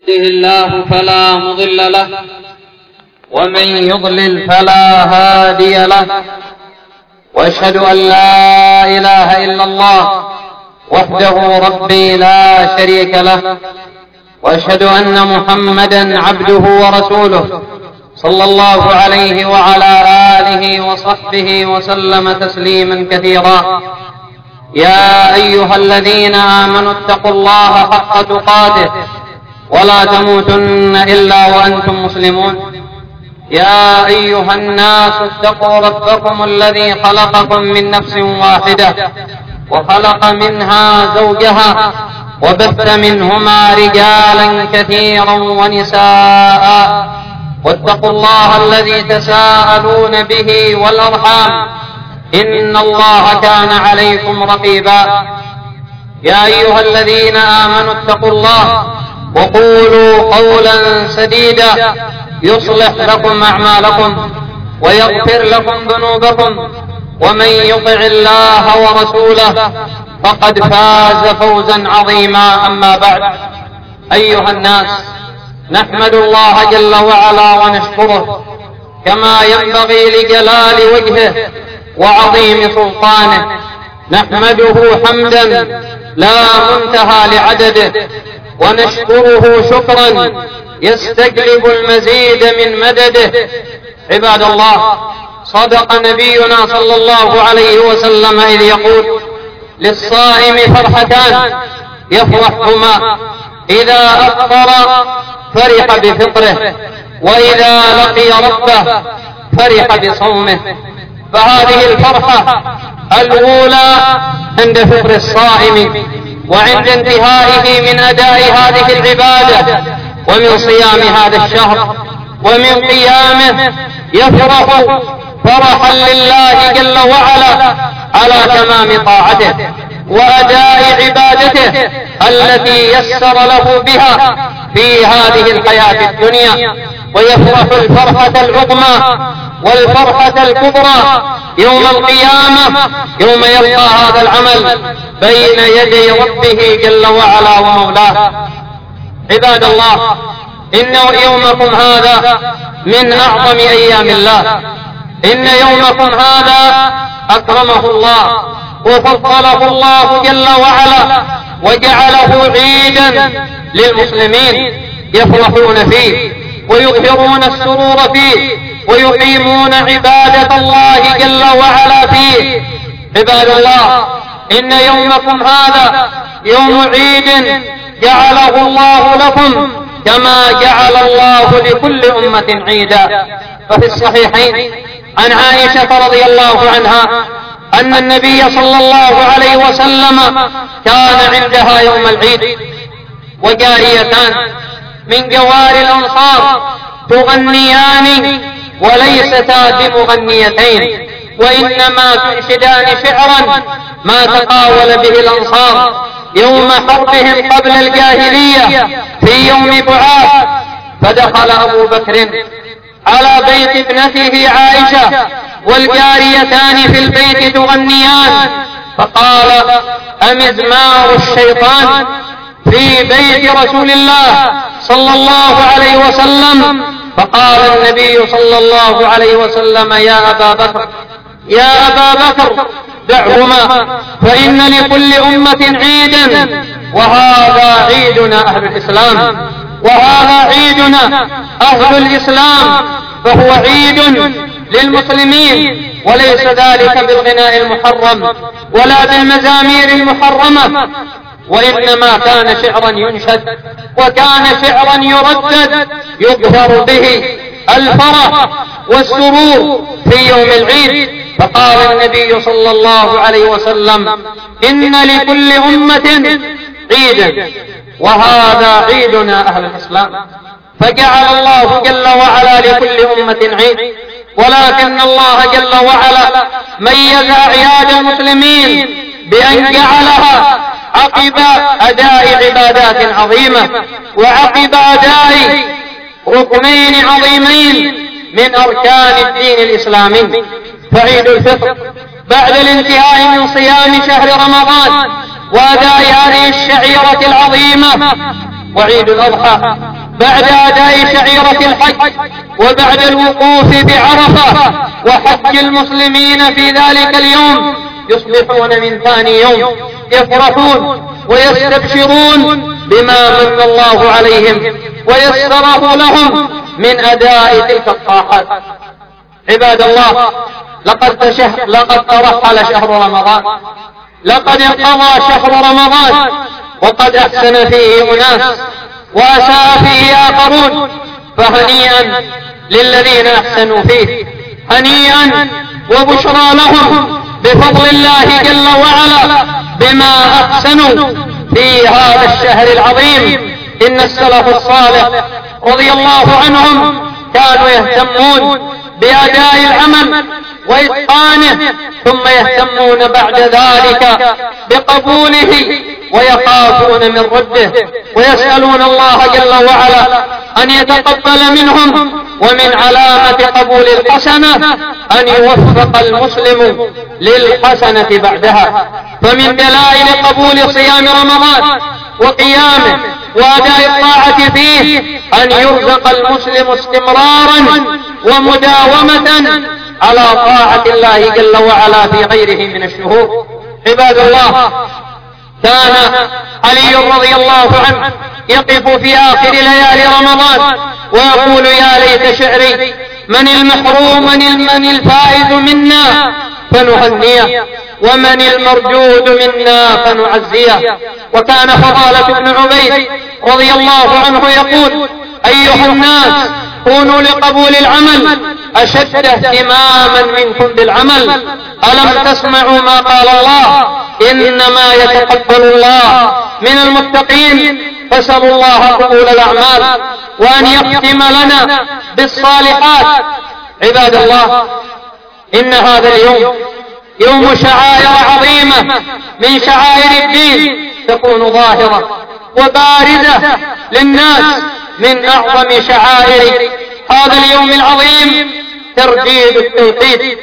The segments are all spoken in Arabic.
يهده الله فلا مضل له ومن يضلل فلا هادي له، واشهد ان لا اله الا الله وحده ربي لا شريك له، واشهد ان محمدا عبده ورسوله صلى الله عليه وعلى آله وصحبه وسلم تسليما كثيرا. يا أيها الذين آمنوا اتقوا الله حق تقاته ولا تموتن إلا وأنتم مسلمون. يا أيها الناس اتقوا ربكم الذي خلقكم من نفس واحدة وخلق منها زوجها وبث منهما رجالا كثيرا ونساء، واتقوا الله الذي تساءلون به والأرحام إن الله كان عليكم رقيبا. يا أيها الذين آمنوا اتقوا الله وقولوا قولا سديدا يصلح لكم أعمالكم ويغفر لكم ذنوبكم، ومن يطع الله ورسوله فقد فاز فوزا عظيما. أما بعد، أيها الناس، نحمد الله جل وعلا ونشكره كما ينبغي لجلال وجهه وعظيم سلطانه. نحمده حمدا لا منتهى لعدده، ونشكره شكرا يستجلب المزيد من مدده. عباد الله، صدق نبينا صلى الله عليه وسلم إذ يقول: للصائم فرحتان يفرحهما، إذا أفطر فرح بفطره، وإذا لقي ربه فرح بصومه. فهذه الفرحة الأولى عند فطر الصائم وعند انتهائه من أداء هذه العبادة ومن صيام هذا الشهر ومن قيامه، يفرح فرحا لله جل وعلا على تمام طاعته وأداء عبادته التي يسر له بها في هذه الحياة الدنيا، ويفرح الفرحة العظمى والفرحة الكبرى يوم القيامة، يوم يلقى هذا العمل بين يدي ربه جل وعلا ومولاه. عباد الله، إن يومكم هذا من أعظم أيام الله. إن يومكم هذا أكرمه الله وفضله الله جل وعلا وجعله عيدا للمسلمين يفرحون فيه ويظهرون السرور فيه ويقيمون عبادة الله جل وعلا فيه. عباد الله، إن يومكم هذا يوم عيد جعله الله لكم كما جعل الله لكل أمة عيدا. ففي الصحيحين عن عائشة رضي الله عنها أن النبي صلى الله عليه وسلم كان عندها يوم العيد وجاريتان من جوار الأنصار تغنيان وليستا بمغنيتين، وإنما تنشدان شعرا ما تقاول به الأنصار يوم حربهم قبل الجاهلية في يوم بعاث. فدخل أبو بكر على بيت ابنته عائشة والجاريتان في البيت تغنيان، فقال: أمزمار الشيطان في بيت رسول الله صلى الله عليه وسلم؟ فقال النبي صلى الله عليه وسلم: يا أبا بكر، يا أبا بكر، دعهما، فإن لكل أمة عيدا، وهذا عيدنا أهل الإسلام، وهذا عيدنا أهل الإسلام، فهو عيد للمسلمين، وليس ذلك بالغناء المحرم ولا بالمزامير المحرمة، وإنما كان شعرا ينشد وكان شعرا يردد يظهر به الفرح والسرور في يوم العيد. فقال النبي صلى الله عليه وسلم: إن لكل أمة عيدا، وهذا عيدنا أهل الإسلام. فجعل الله جل وعلا لكل أمة عيد، ولكن الله جل وعلا ميز أعياد المسلمين بأن جعلها عقب أداء عبادات عظيمة وعقب أداء ركنين عظيمين من أركان الدين الإسلامي. فعيد الفطر بعد الانتهاء من صيام شهر رمضان وأداء هذه الشعيرة العظيمة، وعيد الأضحى بعد أداء شعيرة الحج وبعد الوقوف بعرفة وحج المسلمين في ذلك اليوم يصبحون من ثاني يوم يفرحون ويستبشرون بما من الله عليهم ويسره لهم من أداء تلك الطاعات. عباد الله، لقد ترحل شهر رمضان، لقد انقضى شهر رمضان، وقد أحسن فيه أناس وأساء فيه آخرون، فهنيئا للذين أحسنوا فيه، هنيئا وبشرى لهم بفضل الله جل وعلا بما أحسنوا في هذا الشهر العظيم. إن السلف الصالح رضي الله عنهم كانوا يهتمون بأداء العمل وإتقانه، ثم يهتمون بعد ذلك بقبوله ويخافون من رده، ويسألون الله جل وعلا أن يتقبل منهم. ومن علامة قبول الحسنة أن يوفق المسلم للحسنة بعدها. فمن دلائل قبول صيام رمضان وقيامه وأداء الطاعة فيه أن يرزق المسلم استمرارا ومداومة على طاعة الله جل وعلا في غيره من الشهور. عباد الله، كان علي رضي الله عنه يقف في آخر ليالي رمضان ويقول: يا ليت شعري من المحروم من الفائز منا فنهنيه، ومن المردود منا فنعزيه. وكان فضالة بن عبيد رضي الله عنه يقول: أيها الناس، كونوا لقبول العمل أشد اهتماما منكم بالعمل. ألم تسمعوا ما قال الله: إنما يتقبل الله من المتقين. فاسألوا الله قبول الأعمال وأن يختم لنا بالصالحات. عباد الله، إن هذا اليوم يوم شعائر عظيمة من شعائر الدين تكون ظاهرة وبارزة للناس. من أعظم شعائر هذا اليوم العظيم ترديد التوحيد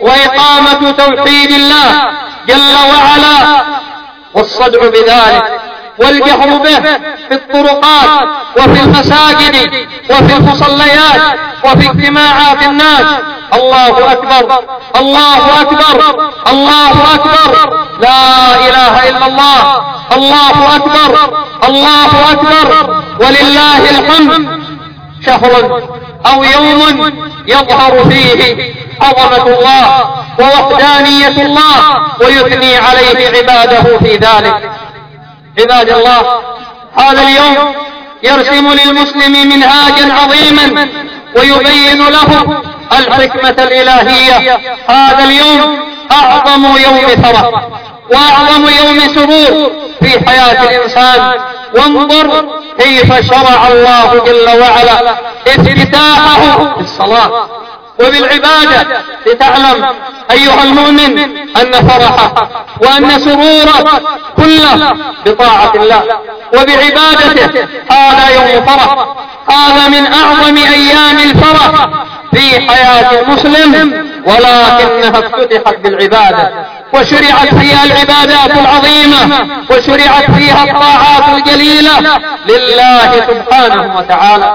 وإقامة توحيد الله جل وعلا، والصدع بذلك والجهر به في الطرقات وفي المساجد وفي المصليات وفي اجتماعات الناس. الله أكبر، الله أكبر، الله أكبر، لا إله إلا الله، الله أكبر، الله أكبر، ولله الحمد. شهر أو يوم يظهر فيه عظمة الله ووحدانية الله ويثني عليه عباده في ذلك. عباد الله، هذا اليوم يرسم للمسلم منهاجا عظيما ويبين له الحكمة الإلهية. هذا اليوم أعظم يوم فرح وأعظم يوم سرور في حياة الإنسان. وانظر كيف شرع الله جل وعلا افتتاحه بالصلاة وبالعبادة، لتعلم أيها المؤمن أن فرحه وأن سروره كله بطاعة الله وبعبادته. هذا يوم فرح، هذا من أعظم أيام الفرح في حياة المسلم، ولكنها افتتحت بالعبادة وشرعت فيها العبادات العظيمة وشرعت فيها الطاعات الجليلة لله سبحانه وتعالى.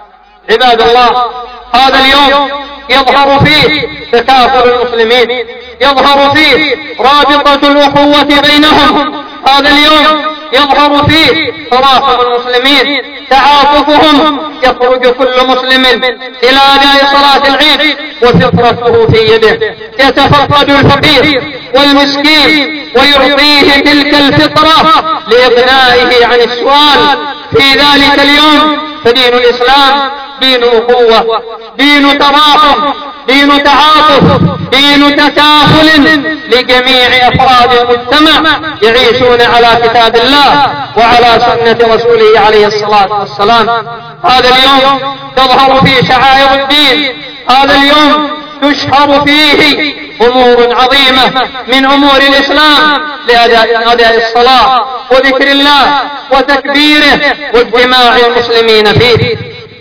عباد الله، هذا اليوم يظهر فيه تكافل المسلمين، يظهر فيه رابطة الأخوة بينهم. هذا اليوم يظهر فيه تراحم المسلمين، تعاطفهم. يخرج كل مسلم إلى أداء صلاة العيد وفطرته في يده، يتفقد الفقير والمسكين ويعطيه تلك الفطرة لإغنائه عن السؤال في ذلك اليوم. فدين الإسلام دين أخوة، دين تراحم، دين تعاطف، دين تكافل لجميع أفراد المجتمع يعيشون على كتاب الله وعلى سنة رسوله عليه الصلاة والسلام. هذا اليوم تظهر فيه شعائر الدين، هذا اليوم تشهر فيه أمور عظيمة من أمور الإسلام لأداء الصلاة وذكر الله وتكبيره واجتماع المسلمين فيه.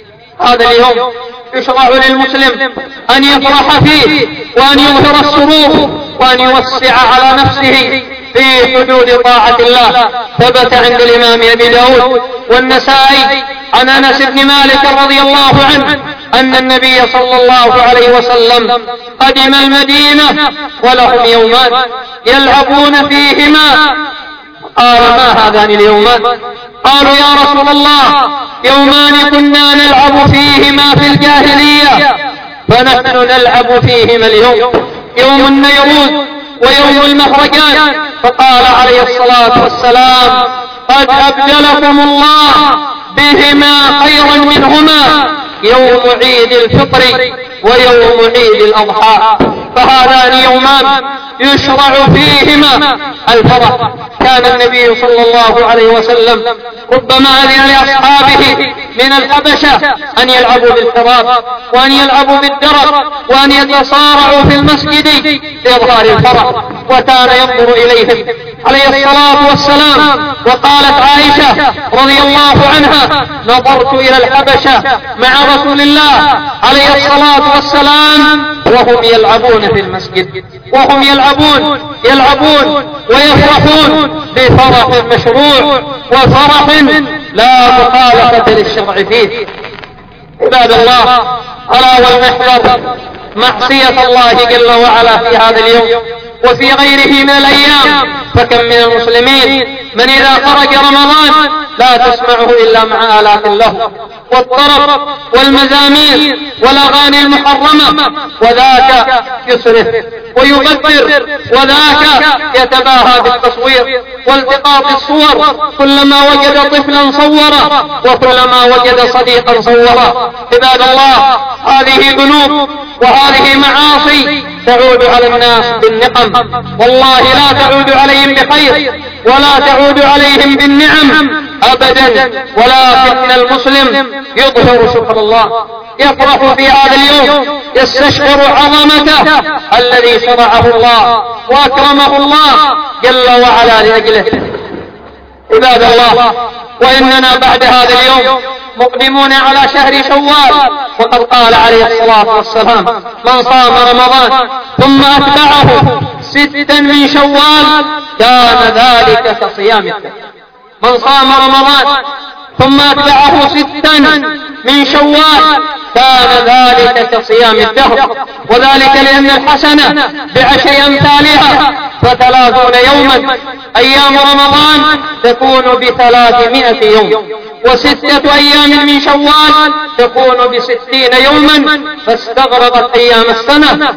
هذا اليوم يشرع للمسلم أن يفرح فيه وأن يظهر السرور وأن يوسع على نفسه في حدود طاعة الله. ثبت عند الإمام أبي داود والنسائي عن أنس بن مالك رضي الله عنه أن النبي صلى الله عليه وسلم قدم المدينة ولهم يومان يلعبون فيهما. قال: ما هذان اليومان؟ قالوا: يا رسول الله، يومان كنا نلعب فيهما في الجاهلية فنحن نلعب فيهما اليوم، يوم النيروز ويوم المهرجان. فقال عليه الصلاة والسلام: قد أبدلكم الله بهما خيرا منهما، يوم عيد الفطر ويوم عيد الأضحى. فهذان يومان يشرع فيهما الفرح. كان النبي صلى الله عليه وسلم ربما أذن لأصحابه من الحبشة أن يلعبوا بالكرات وأن يلعبوا بالدرب وأن يتصارعوا في المسجد لإظهار الفرح، وكان ينظر إليهم عليه الصلاة والسلام. وقالت عائشة رضي الله عنها: نظرت إلى الحبشة مع رسول الله عليه الصلاة والسلام وهم يلعبون في المسجد، وهم يلعبون ويفرحون بفرح مشروع وفرح لا مخالفة للشرع فيه. عباد الله، ألا ولنحذر معصية الله جل وعلا في هذا اليوم وفي غيره من الأيام. فكم من المسلمين من إذا خرج رمضان لا تسمعه إلا مع آلات اللهو والطرب والمزامير والأغاني المحرمة، وذاك يسرف ويغدر، وذاك يتباهى بالتصوير والتقاط الصور، كلما وجد طفلا صوره وكلما وجد صديقا صوره. عباد الله، هذه ذنوب وهذه معاصي تعود على الناس بالنقم، والله لا تعود عليهم بخير ولا تعود عليهم بالنعم أبدا. ولكن المسلم يظهر شكر الله، يفرح في هذا اليوم، يستشعر عظمته الذي شرعه الله وأكرمه الله جل وعلا لأجله. عباد الله، وإننا بعد هذا اليوم مقدمون على شهر شوال، وقد قال عليه الصلاة والسلام: من صام رمضان ثم أتبعه 6 من شوال كان ذلك كصيام الدهر. من صام رمضان ثم أتبعه 6 من شوال كان ذلك كصيام الدهر، وذلك لأن الحسنة ب10 أمثالها، ف30 يوما أيام رمضان تكون ب300 يوم، و6 أيام من شوال تكون ب60 يوما، فاستغرقت أيام السنة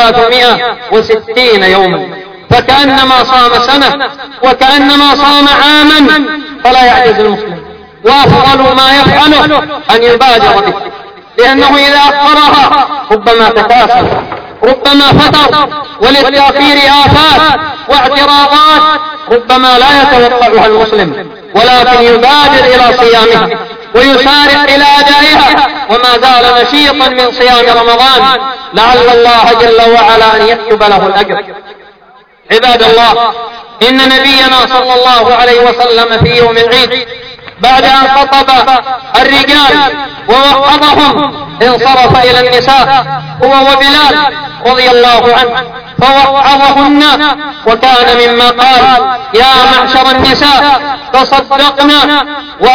360 يوما، فكأنما صام سنة وكأنما صام عاما. فلا يعجز المسلم، وأفضل ما يفعله أن يبادر به، لأنه إذا أخرها ربما تكاسل، ربما فتر، وللتأخير آفات واعتراضات ربما لا يتوقعها المسلم، ولكن يبادر إلى صيامها ويسارع إلى أدائها، وما زال نشيطا من صيام رمضان، لعل الله جل وعلا أن يكتب له الأجر. عباد الله، إن نبينا صلى الله عليه وسلم في يوم العيد بعد أن خطب الرجال ووعظهم انصرف إلى النساء هو وبلال رضي الله عنه فوعظهن، وكان مما قال: يا معشر النساء تصدقنا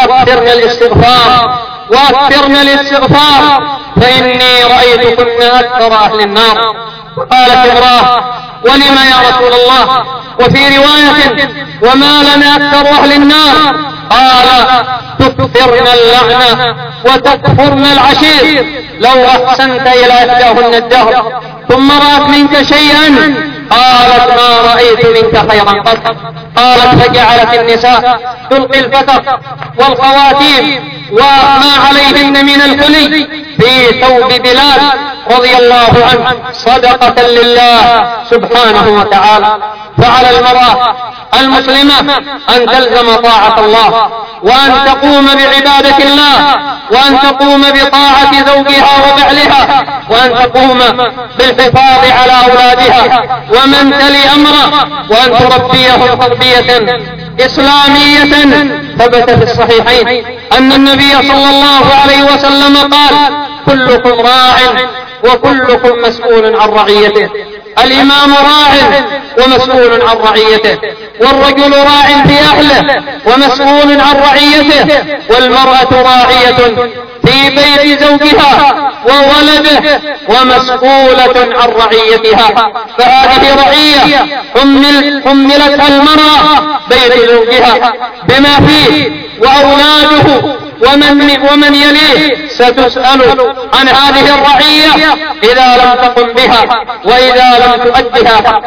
وأكثرن الاستغفار فإني رأيتكن أكثر أهل النار. قالت امرأة: ولم يا رسول الله؟ وفي رواية: وما لنا أكثر أهل النار؟ قال: تكثرن اللعنة وتكفرن العشير، لو أحسنت إلى إحداهن الدهر ثم رأت منك شيئا قالت: ما رأيت منك خيرا قط. قالت: فجعلت النساء تلقي الفتر والخواتيم وما عليهن من الحلي في ثوب بلال رضي الله عنه صدقة لله سبحانه وتعالى. فعلى المرأة المسلمة أن تلزم طاعة الله، وأن تقوم بعبادة الله، وأن تقوم بطاعة زوجها وبعلها، وأن تقوم بالحفاظ على أولادها ومن تلي أمره، وأن تربيهم تربية إسلامية. ثبت في الصحيحين أن النبي صلى الله عليه وسلم قال: كلكم راع وكلكم مسؤول عن رعيته، الإمام راع ومسؤول عن رعيته، والرجل راع في أهله ومسؤول عن رعيته، والمرأة راعية في بيت زوجها وولده ومسؤولة عن رعيتها. فهذه رعية حملتها المرأة بيت زوجها بما فيه وأولاده ومن يليه ستسأل عن هذه الرعية إذا لم تقم بها وإذا لم تؤدها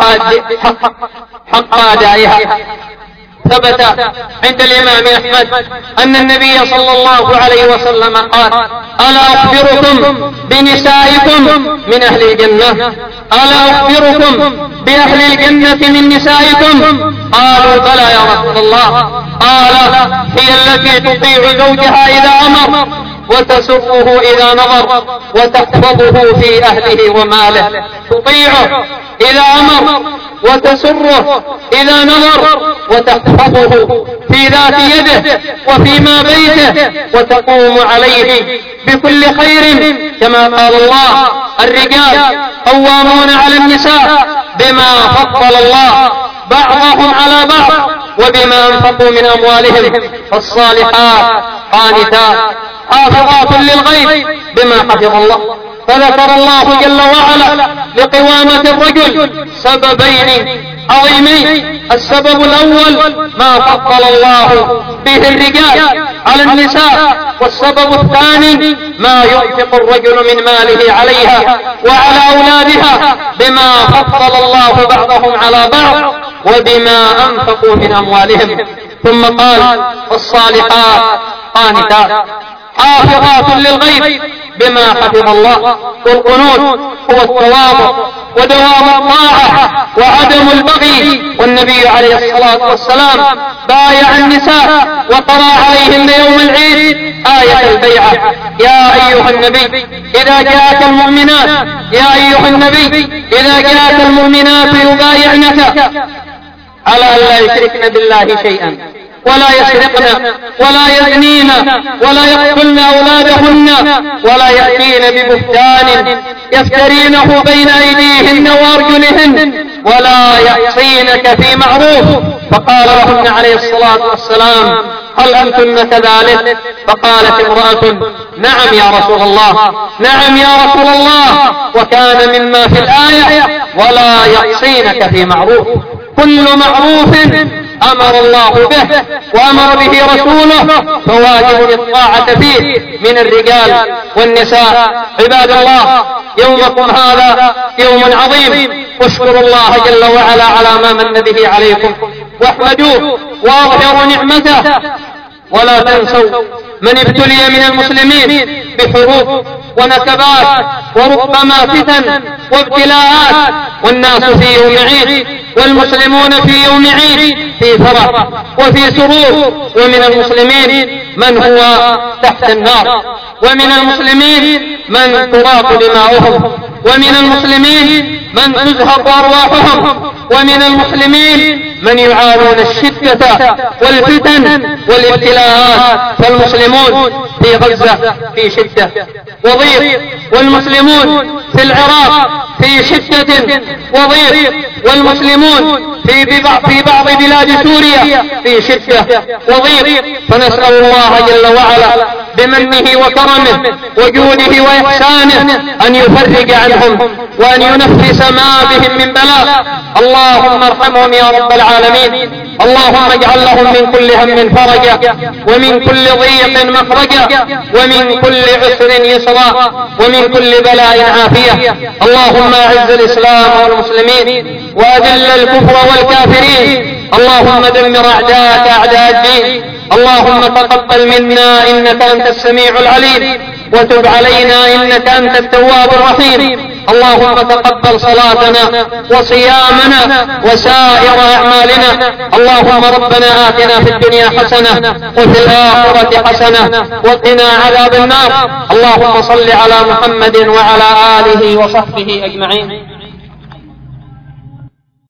حق أدائها. ثبت عند الإمام أحمد أن النبي صلى الله عليه وسلم قال: ألا أخبركم بنسائكم من أهل الجنة؟ ألا أخبركم بأهل الجنة من نسائكم؟ قالوا: بلى يا رسول الله. قال: هي التي تطيع زوجها إذا أمر، وتسره إذا نظر، وتحفظه في أهله وماله. تطيعه إذا أمر، وتسره إذا نظر، وتحفظه في ذات يده وفيما بيته، وتقوم عليه بكل خير، كما قال الله: الرجال قوامون على النساء بما فضل الله بعضهم على بعض وبما أنفقوا من أموالهم. فالصالحات قانتات حافظات للغيب بما حفظ الله. فذكر الله جل وعلا لقوامة الرجل سببين عظيمين: السبب الأول ما فضل الله به الرجال على النساء، والسبب الثاني ما ينفق الرجل من ماله عليها وعلى أولادها بما فضل الله بعضهم على بعض وبما أنفقوا من أموالهم. ثم قال: الصالحات قانتات حافظات للغيب بما حفظ الله. والقنوت هو التواضع ودوام الطاعة وعدم البغي. والنبي عليه الصلاة والسلام بايع النساء وقرأ عليهن يوم العيد آية البيعة: يا أيها النبي إذا جاءك المؤمنات يبايعنك على أن لا يشركن بالله شيئا ولا يسرقن ولا يزنين ولا يقتلن أولادهن ولا يأتين ببهتان يفترينه بين أيديهن وأرجلهن ولا يعصينك في معروف. فقال لهن عليه الصلاة والسلام: هل أنتن كذلك؟ فقالت امرأة: نعم يا رسول الله، نعم يا رسول الله. وكان مما في الآية: ولا يعصينك في معروف. كل معروف أمر الله به وأمر به رسوله فواجب الطاعة فيه من الرجال والنساء. عباد الله، يومكم هذا يوم عظيم، واشكروا الله جل وعلا على ما من به عليكم واحمدوه واظهروا نعمته، ولا تنسوا من ابتلي من المسلمين بحروب ونكبات وربما فتن وابتلاءات، والناس في يوم عيد والمسلمون في يوم عيد في فرح وفي سرور. ومن المسلمين من هو تحت النار، ومن المسلمين من تراق دماؤهم، ومن المسلمين من تزهق أرواحهم، ومن المسلمين من يعانون الشدة والفتن والابتلاءات. فالمسلمون في غزة في شدة وضيق، والمسلمون في العراق في شدة وضيق، والمسلمون في بعض بلاد سوريا في شدة وضيق. فنسأل الله جل وعلا بمنه وكرمه وجوده وإحسانه أن يفرج عنهم وأن ينفس ما بهم من بلاء. اللهم ارحمهم يا رب العالمين. اللهم اجعل لهم من كل هم فرجا، ومن كل ضيق مخرجا، ومن كل عسر يسرا، ومن كل بلاء عافية. اللهم اعز الإسلام والمسلمين وأذل الكفر والكافرين. اللهم دمر أعداءك أعداء الدين. اللهم تقبل منا إنك أنت السميع العليم، وتب علينا إنك أنت التواب الرحيم. اللهم تقبل صلاتنا وصيامنا وسائر أعمالنا. اللهم ربنا آتنا في الدنيا حسنة وفي الآخرة حسنة وقنا عذاب النار. اللهم صل على محمد وعلى آله وصحبه أجمعين.